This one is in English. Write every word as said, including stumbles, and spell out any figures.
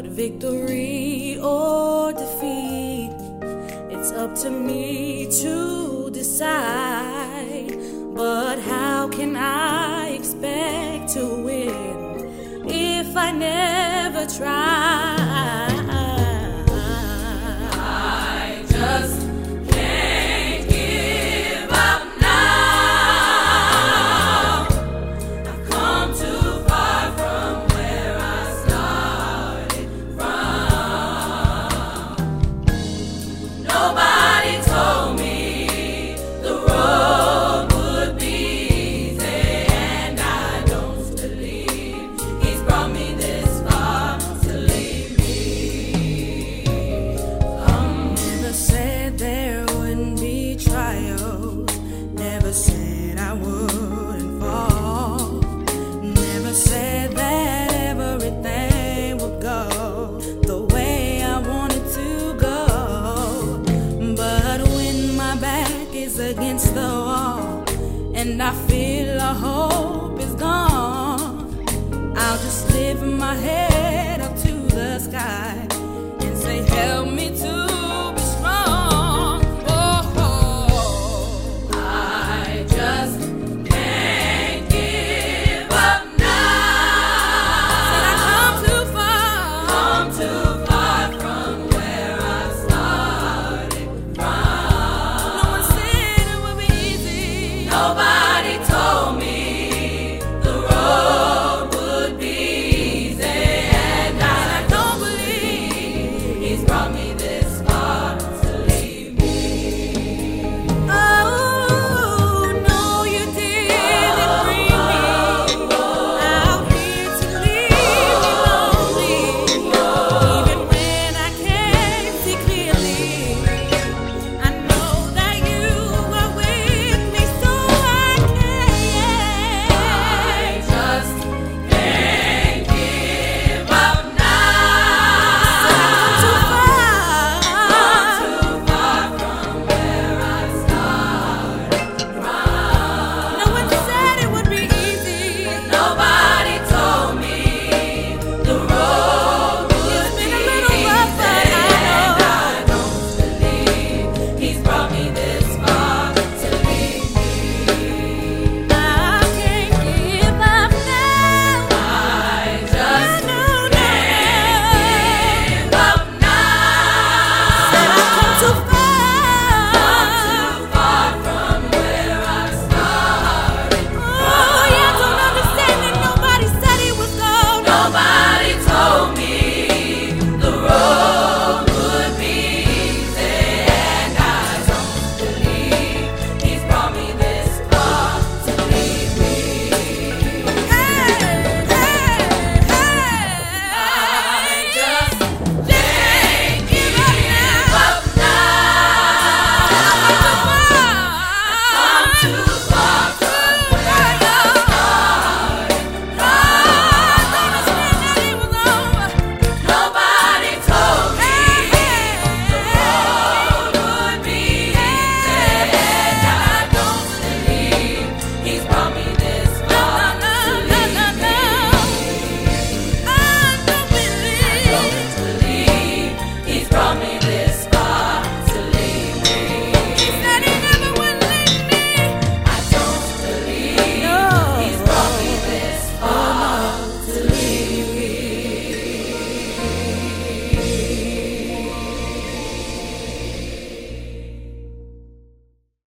victory or defeat, it's up to me to decide. But how can I expect to win if I never try? I just can't give up now. I've come too far from where I started from. Nobody told me the road would be easy, and I don't believe He's brought me this far to leave me. Um, never said there wouldn't be trials, never said I wouldn't fall, never said that everything would go the way I wanted to go. But when my back is against the wall and I feel all hope is gone, I'll just lift my head up to the sky